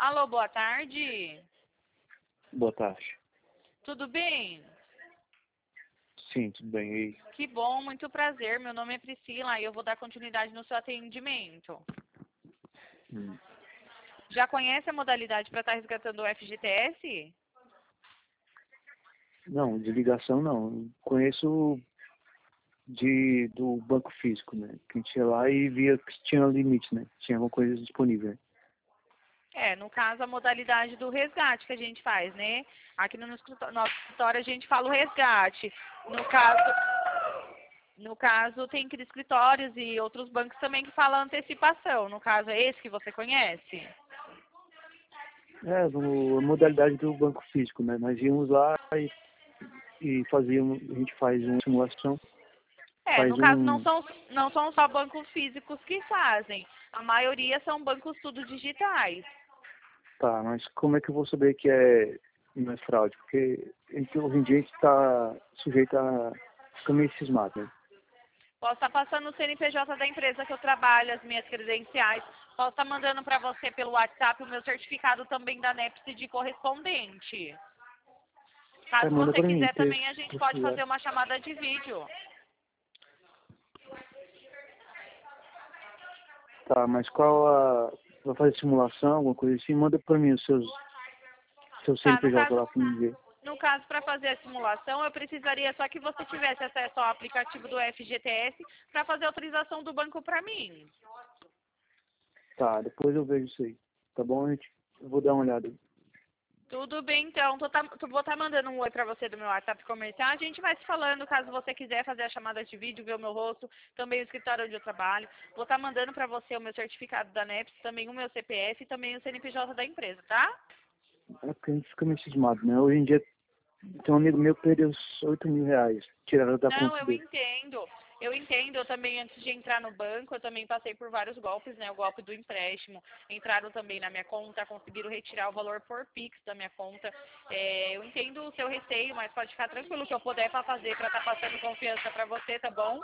Alô, boa tarde. Boa tarde. Tudo bem? Sim, tudo bem. E aí? Que bom, muito prazer. Meu nome é Priscila e eu vou dar continuidade no seu atendimento. Hum. Já conhece a modalidade para estar resgatando o FGTS? Não, de ligação não. Conheço do banco físico, né? Que a gente ia lá e via que tinha limite, né? Tinha alguma coisa disponível. No caso, a modalidade do resgate que a gente faz, né? Aqui no nosso escritório a gente fala o resgate. No caso, tem aqueles escritórios e outros bancos também que falam antecipação. No caso, é esse que você conhece? A modalidade do banco físico, né? Nós íamos lá e fazíamos, a gente faz uma simulação, No caso, não são só bancos físicos que fazem. A maioria são bancos tudo digitais. Tá, mas como é que eu vou saber que não é fraude? Porque hoje em dia a gente está sujeito a ficar meio cismado, né? Posso estar passando o CNPJ da empresa que eu trabalho, as minhas credenciais. Posso estar mandando para você pelo WhatsApp o meu certificado também da NEPSI de correspondente. Caso Manda você pra mim, quiser também, a gente se pode quiser. fazer uma chamada de vídeo. Tá, mas vai fazer simulação, alguma coisa assim? Manda pra mim seu Tá, CNPJ lá pra mim ver. no caso, para fazer a simulação, eu precisaria só que você tivesse acesso ao aplicativo do FGTS para fazer a autorização do banco para mim. Tá, depois eu vejo isso aí. Tá bom, gente? Eu vou dar uma olhada. Tudo bem, então. Vou estar mandando um oi para você do meu WhatsApp comercial. A gente vai se falando, caso você quiser fazer a chamada de vídeo, ver o meu rosto, também o escritório onde eu trabalho. Vou estar mandando para você o meu certificado da NEPS, também o meu CPF e também o CNPJ da empresa, tá? É porque a gente fica meio cismado, né? Hoje em dia tem um amigo meu que perdeu os R$ 8.000. Tiraram da Não, conta eu dele. entendo. Eu entendo. Eu também, antes de entrar no banco, eu também passei por vários golpes, né? O golpe do empréstimo. Entraram também na minha conta, conseguiram retirar o valor por Pix da minha conta. Eu entendo o seu receio, mas pode ficar tranquilo que eu puder para fazer, para estar passando confiança para você, tá bom?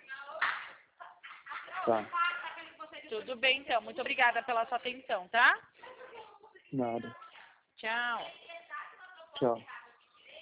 Tá. Tudo bem, então. Muito obrigada pela sua atenção, tá? Nada. Tchau. Tchau.